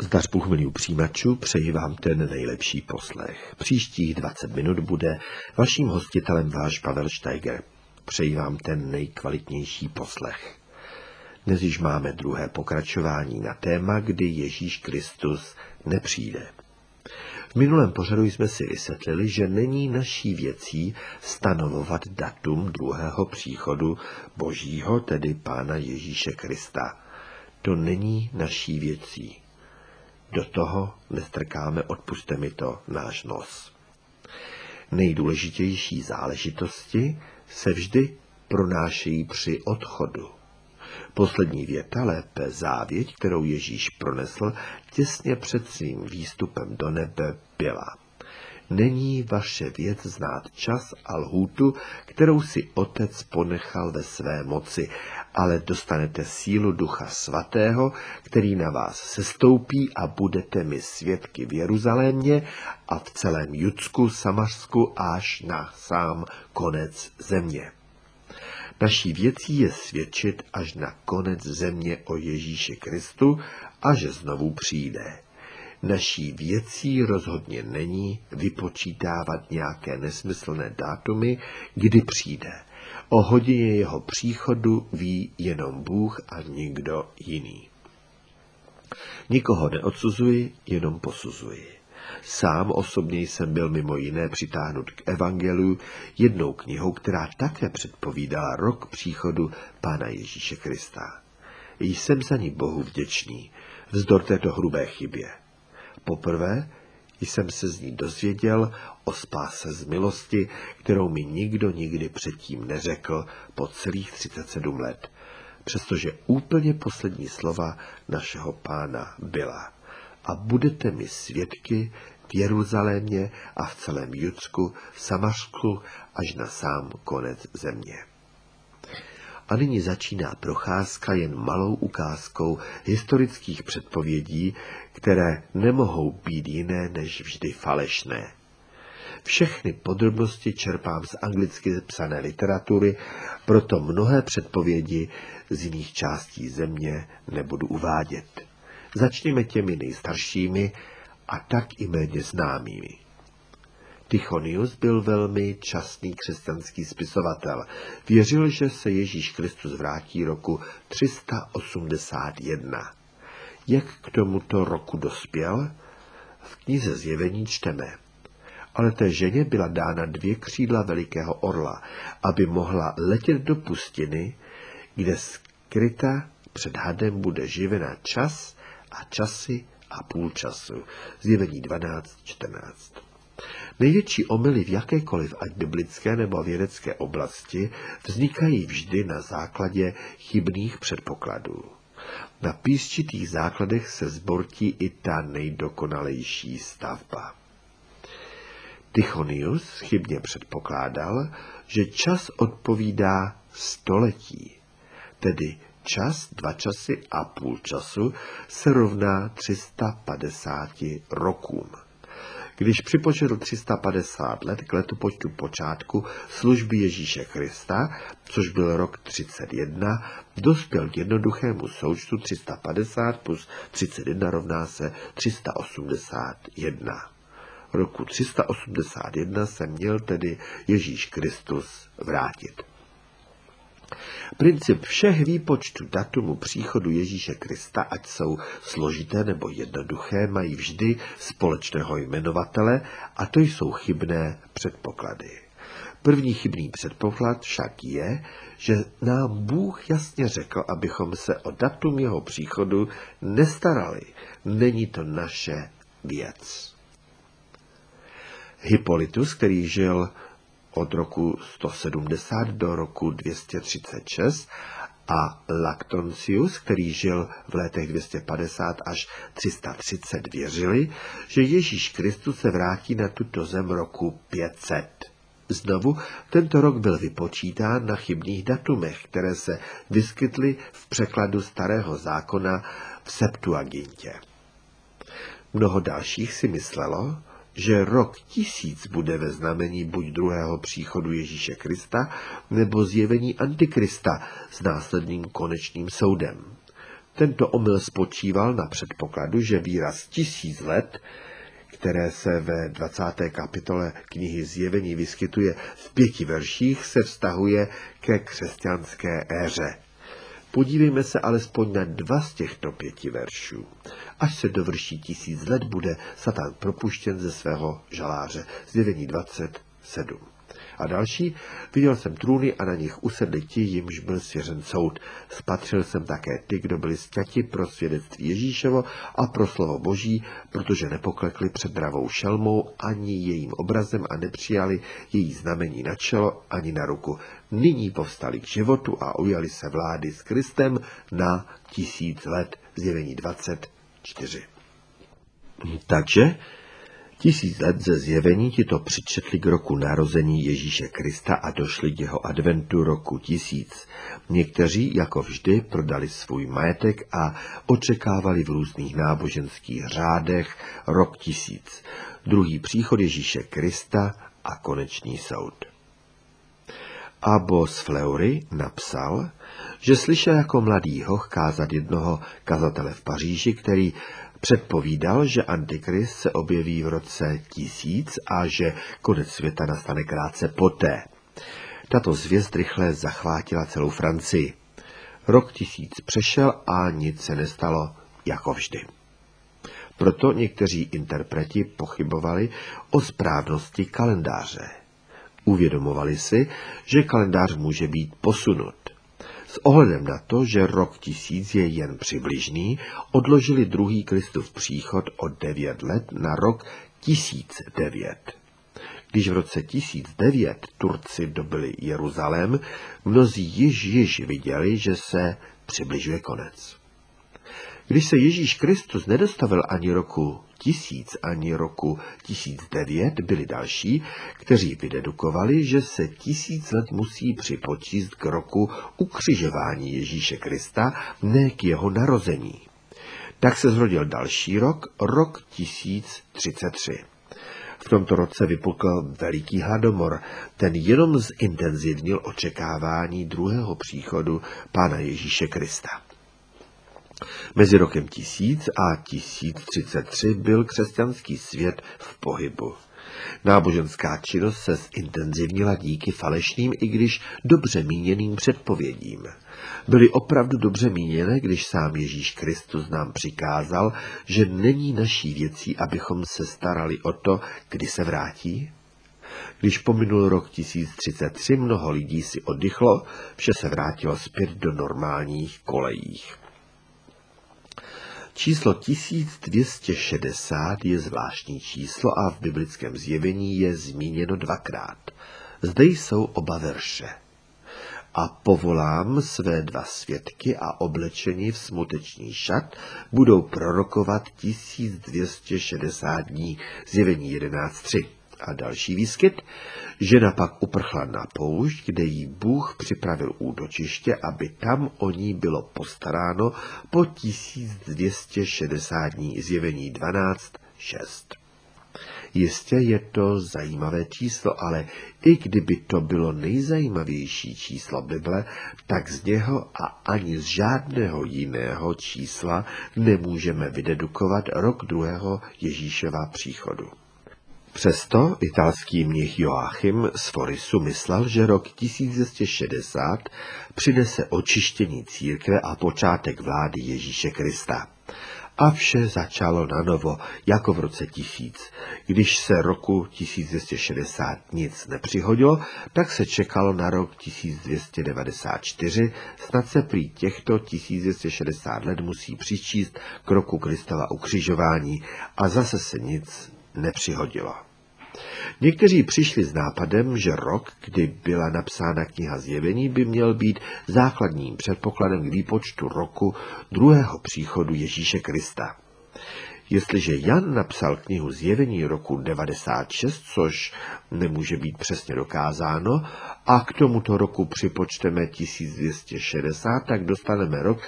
Zdař Bůh, milí přijímačů, přeji vám ten nejlepší poslech. Příštích 20 minut bude vaším hostitelem váš Pavel Steiger. Přeji vám ten nejkvalitnější poslech. Dnes již máme druhé pokračování na téma, kdy Ježíš Kristus nepřijde. V minulém pořadu jsme si vysvětlili, že není naší věcí stanovovat datum druhého příchodu Božího, tedy Pána Ježíše Krista. To není naší věcí. Do toho nestrkáme, odpusťte mi to, náš nos. Nejdůležitější záležitosti se vždy pronášejí při odchodu. Poslední věta, lépe závěť, kterou Ježíš pronesl těsně před svým výstupem do nebe, byla: Není vaše věc znát čas a lhůtu, kterou si Otec ponechal ve své moci, ale dostanete sílu Ducha Svatého, který na vás sestoupí a budete mi svědky v Jeruzalémě a v celém Judsku, Samařsku až na sám konec země. Naší věcí je svědčit až na konec země o Ježíši Kristu a že znovu přijde. Naší věcí rozhodně není vypočítávat nějaké nesmyslné dátumy, kdy přijde. O hodině jeho příchodu ví jenom Bůh a nikdo jiný. Nikoho neodsuzuji, jenom posuzuji. Sám osobně jsem byl mimo jiné přitáhnut k evangeliu jednou knihou, která také předpovídala rok příchodu Pána Ježíše Krista. Jsem za ní Bohu vděčný, vzdor této hrubé chybě. Poprvé jsem se z ní dozvěděl o spáse z milosti, kterou mi nikdo nikdy předtím neřekl po celých 37 let, přestože úplně poslední slova našeho Pána byla: a budete mi svědky v Jeruzalémě a v celém Judsku, Samařsku až na sám konec země. A nyní začíná procházka jen malou ukázkou historických předpovědí, které nemohou být jiné než vždy falešné. Všechny podrobnosti čerpám z anglicky psané literatury, proto mnohé předpovědi z jiných částí země nebudu uvádět. Začněme těmi nejstaršími a tak i méně známými. Tychonius byl velmi častný křesťanský spisovatel. Věřil, že se Ježíš Kristus vrátí roku 381. Jak k tomuto roku dospěl? V knize Zjevení čteme: ale té ženě byla dána 2 křídla velikého orla, aby mohla letět do pustiny, kde skryta před hadem bude živena čas a časy a půl času. Zjevení 12:14. Největší omyly v jakékoliv ať biblické nebo vědecké oblasti vznikají vždy na základě chybných předpokladů. Na písčitých základech se zbortí i ta nejdokonalejší stavba. Tychonius chybně předpokládal, že čas odpovídá století, tedy čas, 2 časy a půl času se rovná 350 rokům. Když připočetl 350 let k letopočtu počátku služby Ježíše Krista, což byl rok 31, dospěl k jednoduchému součtu 350 plus 31 rovná se 381. Roku 381 se měl tedy Ježíš Kristus vrátit. Princip všech výpočtů datumu příchodu Ježíše Krista, ať jsou složité nebo jednoduché, mají vždy společného jmenovatele, a to jsou chybné předpoklady. První chybný předpoklad však je, že nám Bůh jasně řekl, abychom se o datum jeho příchodu nestarali. Není to naše věc. Hippolytus, který žil od roku 170 do roku 236, a Lactantius, který žil v letech 250 až 330, věřili, že Ježíš Kristus se vrátí na tuto zem roku 500. Znovu, tento rok byl vypočítán na chybných datumech, které se vyskytly v překladu Starého zákona v Septuagintě. Mnoho dalších si myslelo, že rok 1000 bude ve znamení buď druhého příchodu Ježíše Krista, nebo zjevení Antikrista s následným konečným soudem. Tento omyl spočíval na předpokladu, že výraz 1000 let, které se ve 20. kapitole knihy Zjevení vyskytuje v 5 verších, se vztahuje ke křesťanské éře. Podívejme se alespoň na 2 z těchto 5 veršů. Až se dovrší 1000 let, bude Satan propuštěn ze svého žaláře. Zjevení 27. A další, viděl jsem trůny a na nich usedli ti, jimž byl svěřen soud. Spatřil jsem také ty, kdo byli sťati pro svědectví Ježíšovo a pro slovo Boží, protože nepoklekli před dravou šelmou ani jejím obrazem a nepřijali její znamení na čelo ani na ruku. Nyní povstali k životu a ujali se vlády s Kristem na 1000 let. Zjevení 24. Takže 1000 let ze Zjevení ti to přičetli k roku narození Ježíše Krista a došli k jeho adventu roku 1000. Někteří, jako vždy, prodali svůj majetek a očekávali v různých náboženských řádech rok 1000, druhý příchod Ježíše Krista a konečný soud. Abo z Fleury napsal, že slyšel jako mladý hoch kázat jednoho kazatele v Paříži, který předpovídal, že Antikrist se objeví v roce 1000 a že konec světa nastane krátce poté. Tato zvěst rychle zachvátila celou Francii. Rok 1000 přešel a nic se nestalo, jako vždy. Proto někteří interpreti pochybovali o správnosti kalendáře. Uvědomovali si, že kalendář může být posunut. S ohledem na to, že rok 1000 je jen přibližný, odložili druhý Kristův příchod o 9 let na rok 1009. Když v roce 1009 Turci dobyli Jeruzalém, mnozí již viděli, že se přibližuje konec. Když se Ježíš Kristus nedostavil ani roku 1000, ani roku 1009, byli další, kteří vydedukovali, že se 1000 let musí připočíst k roku ukřižování Ježíše Krista, ne k jeho narození. Tak se zrodil další rok, rok 1033. V tomto roce vypukl veliký hladomor, ten jenom zintenzivnil očekávání druhého příchodu Pána Ježíše Krista. Mezi rokem 1000 a 1033 byl křesťanský svět v pohybu. Náboženská činnost se zintenzivnila díky falešným, i když dobře míněným předpovědím. Byly opravdu dobře míněné, když sám Ježíš Kristus nám přikázal, že není naší věcí, abychom se starali o to, kdy se vrátí? Když pominul rok 1033, mnoho lidí si oddychlo, vše se vrátilo zpět do normálních kolejích. Číslo 1260 je zvláštní číslo a v biblickém Zjevení je zmíněno 2krát. Zde jsou oba verše. A povolám své 2 svědky a oblečení v smuteční šat budou prorokovat 1260 dní. Zjevení 11.3. A další výskyt. Žena pak uprchla na poušť, kde jí Bůh připravil útočiště, aby tam o ní bylo postaráno po 1260 dní. Zjevení 12.6. Jistě je to zajímavé číslo, ale i kdyby to bylo nejzajímavější číslo Bible, tak z něho a ani z žádného jiného čísla nemůžeme vydedukovat rok druhého Ježíšova příchodu. Přesto italský mnich Joachim z Forisu myslel, že rok 1260 přinese očištění církve a počátek vlády Ježíše Krista. A vše začalo nanovo, jako v roce 1000. Když se roku 1260 nic nepřihodilo, tak se čekalo na rok 1294, snad se prý těchto 1260 let musí přičíst k roku Kristova ukřižování a zase se nic nepřihodilo. Někteří přišli s nápadem, že rok, kdy byla napsána kniha Zjevení, by měl být základním předpokladem k výpočtu roku druhého příchodu Ježíše Krista. Jestliže Jan napsal knihu Zjevení roku 96, což nemůže být přesně dokázáno, a k tomuto roku připočteme 1260, tak dostaneme rok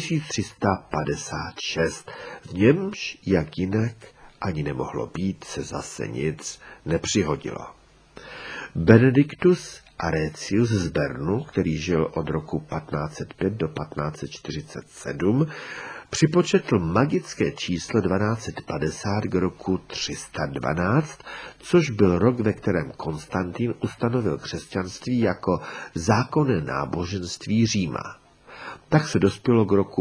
1356. V němž, jak jinak, ani nemohlo být, se zase nic nepřihodilo. Benediktus Arecius z Bernu, který žil od roku 1505 do 1547, připočetl magické číslo 1250 k roku 312, což byl rok, ve kterém Konstantin ustanovil křesťanství jako zákonné náboženství Říma. Tak se dospělo k roku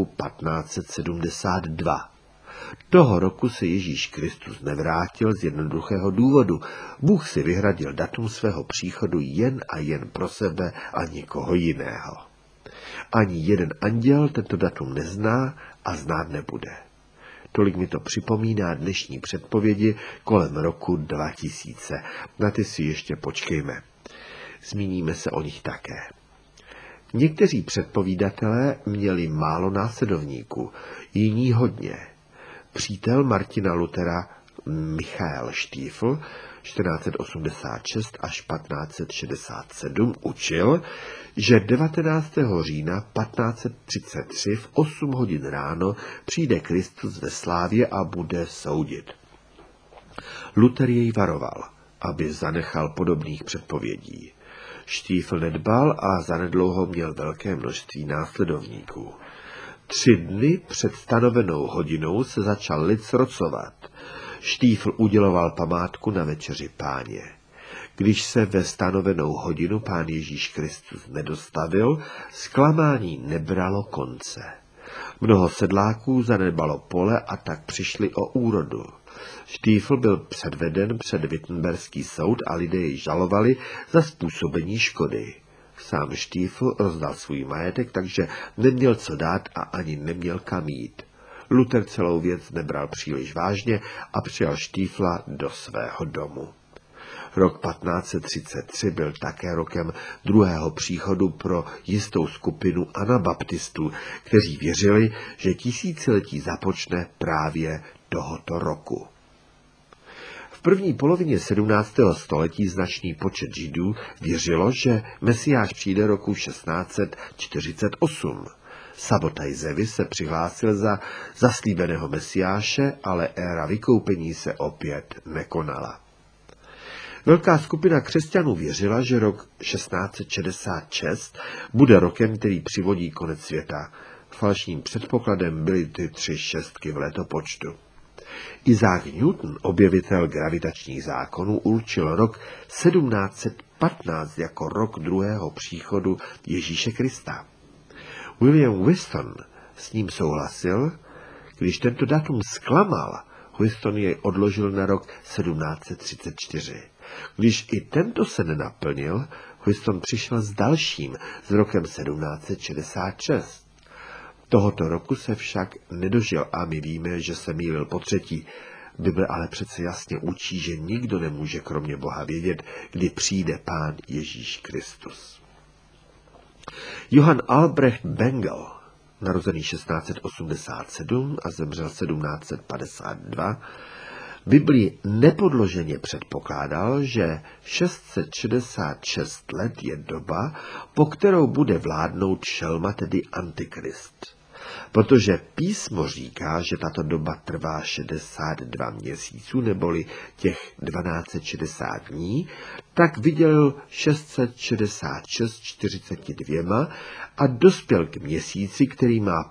1572. Toho roku se Ježíš Kristus nevrátil z jednoduchého důvodu. Bůh si vyhradil datum svého příchodu jen a jen pro sebe a nikoho jiného. Ani jeden anděl tento datum nezná a znát nebude. Tolik mi to připomíná dnešní předpovědi kolem roku 2000. Na ty si ještě počkejme. Zmíníme se o nich také. Někteří předpovídatelé měli málo následovníků, jiní hodně. Přítel Martina Luthera Michael Stiefel 1486 až 1567 učil, že 19. října 1533 v 8 hodin ráno přijde Kristus ve slávě a bude soudit. Luther jej varoval, aby zanechal podobných předpovědí. Stiefel nedbal a zanedlouho měl velké množství následovníků. 3 dny před stanovenou hodinou se začal lid srocovat. Stiefel uděloval památku na večeři Páně. Když se ve stanovenou hodinu Pán Ježíš Kristus nedostavil, zklamání nebralo konce. Mnoho sedláků zanedbalo pole a tak přišli o úrodu. Stiefel byl předveden před Wittenberský soud a lidé jej žalovali za způsobení škody. Sám Stiefel rozdal svůj majetek, takže neměl co dát a ani neměl kam jít. Luther celou věc nebral příliš vážně a přijal Stiefla do svého domu. Rok 1533 byl také rokem druhého příchodu pro jistou skupinu anabaptistů, kteří věřili, že tisíciletí započne právě tohoto roku. V první polovině 17. století značný počet Židů věřilo, že Mesiáš přijde roku 1648. Sabbatai Zevi se přihlásil za zaslíbeného Mesiáše, ale éra vykoupení se opět nekonala. Velká skupina křesťanů věřila, že rok 1666 bude rokem, který přivodí konec světa. Falšným předpokladem byly ty 3 šestky v letopočtu. Isaac Newton, objevitel gravitačních zákonů, určil rok 1715 jako rok druhého příchodu Ježíše Krista. William Whiston s ním souhlasil. Když tento datum zklamal, Whiston jej odložil na rok 1734. Když i tento se nenaplnil, Whiston přišel s dalším, s rokem 1766. Tohoto roku se však nedožil a my víme, že se mýlil potřetí. Bible ale přece jasně učí, že nikdo nemůže kromě Boha vědět, kdy přijde Pán Ježíš Kristus. Johann Albrecht Bengel, narozený 1687 a zemřel 1752, Biblii nepodloženě předpokládal, že 666 let je doba, po kterou bude vládnout šelma, tedy Antikrist. Protože písmo říká, že tato doba trvá 62 měsíců, neboli těch 1260 dní, tak viděl 666 42 a dospěl k měsíci, který má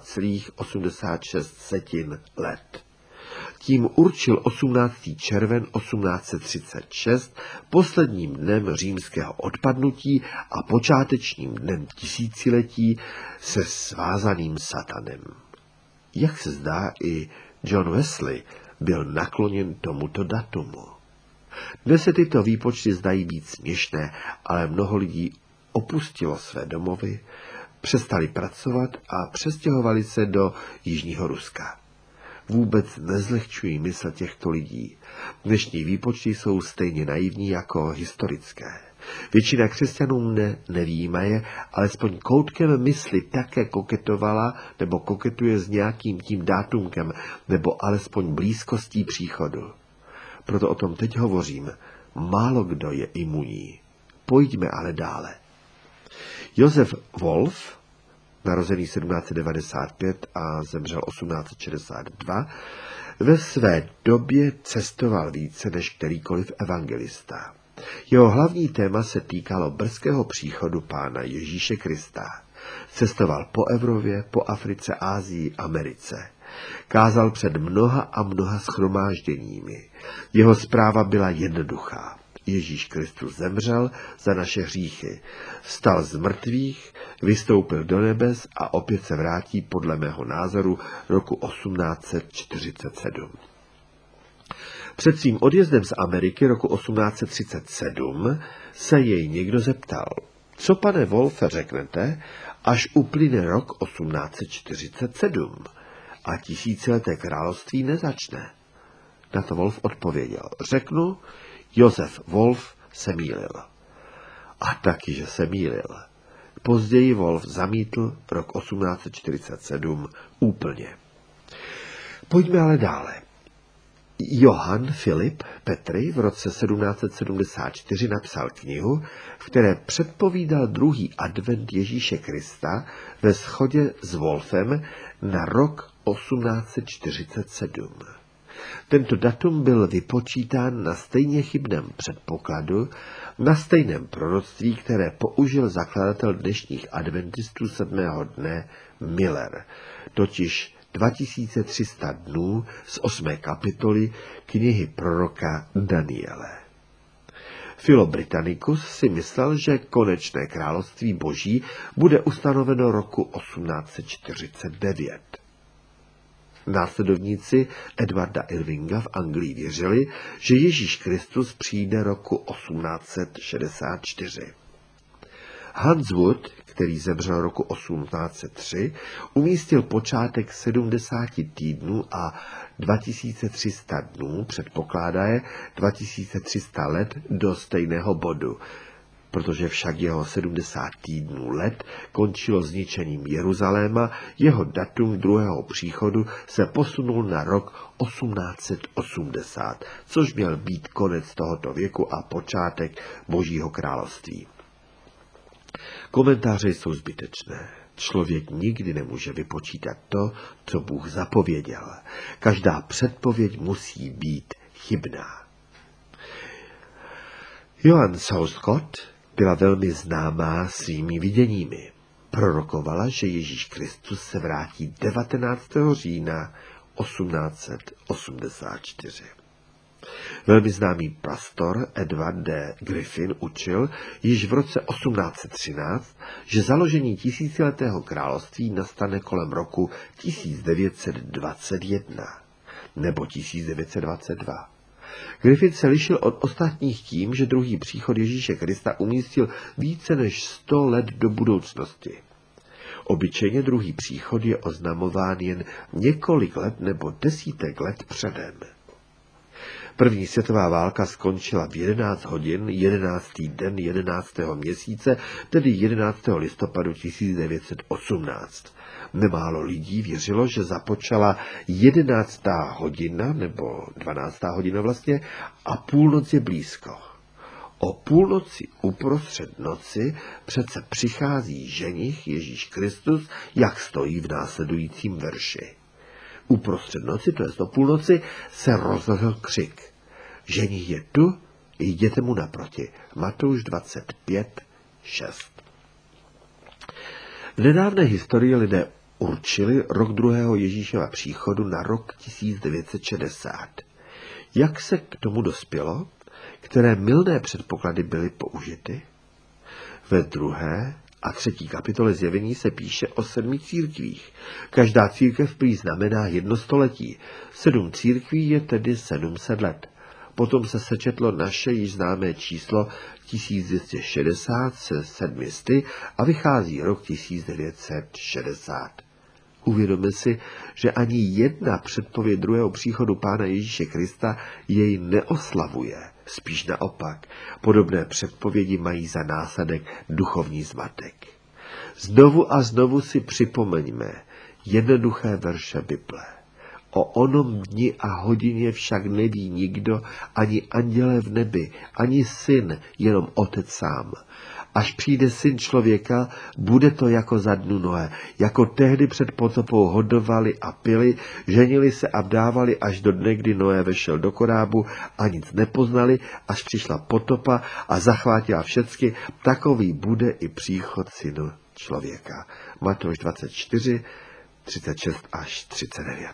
15,86 let. Tím určil 18. červen 1836 posledním dnem římského odpadnutí a počátečním dnem tisíciletí se svázaným satanem. Jak se zdá, i John Wesley byl nakloněn tomuto datumu. Dnes se tyto výpočty zdají být směšné, ale mnoho lidí opustilo své domovy, přestali pracovat a přestěhovali se do Jižního Ruska. Vůbec nezlehčují mysl těchto lidí. Dnešní výpočty jsou stejně naivní jako historické. Většina křesťanů nevyjímaje, alespoň koutkem mysli také koketovala nebo koketuje s nějakým tím dátumkem nebo alespoň blízkostí příchodu. Proto o tom teď hovořím. Málo kdo je imunní. Pojďme ale dále. Josef Wolf, narozený 1795 a zemřel 1862, ve své době cestoval více než kterýkoliv evangelista. Jeho hlavní téma se týkalo brzkého příchodu Pána Ježíše Krista. Cestoval po Evropě, po Africe, Asii, Americe. Kázal před mnoha a mnoha shromážděními. Jeho zpráva byla jednoduchá. Ježíš Kristus zemřel za naše hříchy, vstal z mrtvých, vystoupil do nebes a opět se vrátí podle mého názoru roku 1847. Před svým odjezdem z Ameriky roku 1837 se jej někdo zeptal: co, pane Wolfe, řeknete, až uplyne rok 1847 a tisícileté království nezačne? Na to Wolf odpověděl: řeknu, Josef Wolf se mýlil. A taky, že se mýlil. Později Wolf zamítl rok 1847 úplně. Pojďme ale dále. Johann Philipp Petry v roce 1774 napsal knihu, v které předpovídal druhý advent Ježíše Krista ve shodě s Wolfem na rok 1847. Tento datum byl vypočítán na stejně chybném předpokladu, na stejném proroctví, které použil zakladatel dnešních adventistů 7. dne Miller, totiž 2300 dnů z 8. kapitoly knihy proroka Daniele. Philo Britannicus si myslel, že konečné království boží bude ustanoveno roku 1849. Následovníci Edwarda Irvinga v Anglii věřili, že Ježíš Kristus přijde roku 1864. Hans Wood, který zemřel roku 1803, umístil počátek 70 týdnů a 2300 dnů, předpokládá je 2300 let do stejného bodu. Protože však jeho 70 týdnů let končilo zničením Jeruzaléma, jeho datum druhého příchodu se posunul na rok 1880, což měl být konec tohoto věku a počátek Božího království. Komentáře jsou zbytečné. Člověk nikdy nemůže vypočítat to, co Bůh zapověděl. Každá předpověď musí být chybná. Johann Southcott byla velmi známá svými viděními. Prorokovala, že Ježíš Kristus se vrátí 19. října 1884. Velmi známý pastor Edward D. Griffin učil již v roce 1813, že založení tisíciletého království nastane kolem roku 1921 nebo 1922. Griffith se lišil od ostatních tím, že druhý příchod Ježíše Krista umístil více než 100 let do budoucnosti. Obyčejně druhý příchod je oznamován jen několik let nebo desítek let předem. První světová válka skončila v 11 hodin 11. den 11. měsíce, tedy 11. listopadu 1918. Nemálo lidí věřilo, že započala 11. hodina, nebo 12. hodina vlastně, a půlnoc je blízko. O půlnoci uprostřed noci přece přichází ženich Ježíš Kristus, jak stojí v následujícím verši. Uprostřed noci, to jest o půlnoci, se rozlehl křik. Ženich je tu, jděte mu naproti. Matouš 25:6. V nedávné historii lidé určili rok druhého Ježíšova příchodu na rok 1960. Jak se k tomu dospělo? Které mylné předpoklady byly použity? Ve 2. a 3. kapitole Zjevení se píše o 7 církvích. Každá církev prý znamená 1 století. 7 církví je tedy 700 let. Potom se sečetlo naše již známé číslo 1260 se 700 a vychází rok 1960. Uvědomme si, že ani jedna předpověď druhého příchodu Pána Ježíše Krista jej neoslavuje. Spíš naopak, podobné předpovědi mají za následek duchovní zmatek. Znovu a znovu si připomeňme jednoduché verše Bible. O onom dni a hodině však neví nikdo, ani andělé v nebi, ani syn, jenom otec sám. Až přijde syn člověka, bude to jako za dnu Noé, jako tehdy před potopou hodovali a pili, ženili se a vdávali až do dne, kdy Noé vešel do korábu a nic nepoznali, až přišla potopa a zachvátila všecky, takový bude i příchod synu člověka. Matouš 24, 36 až 39.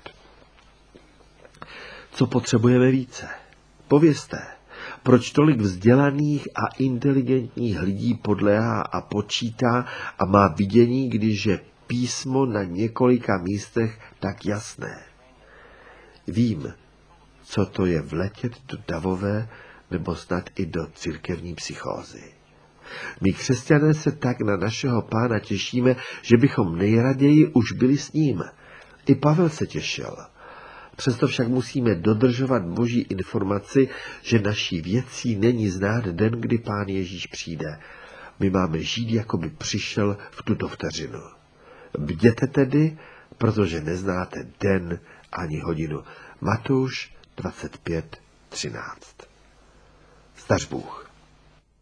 Co potřebujeme více? Povězte, proč tolik vzdělaných a inteligentních lidí podléhá a počítá a má vidění, když je písmo na několika místech tak jasné. Vím, co to je vletět do davové nebo snad i do církevní psychózy. My křesťané se tak na našeho Pána těšíme, že bychom nejraději už byli s ním. I Pavel se těšil. Přesto však musíme dodržovat Boží informaci, že naší věcí není znát den, kdy Pán Ježíš přijde. My máme žít, jako by přišel v tuto vteřinu. Bděte tedy, protože neznáte den ani hodinu. Matouš 25:13. Zdař Bůh.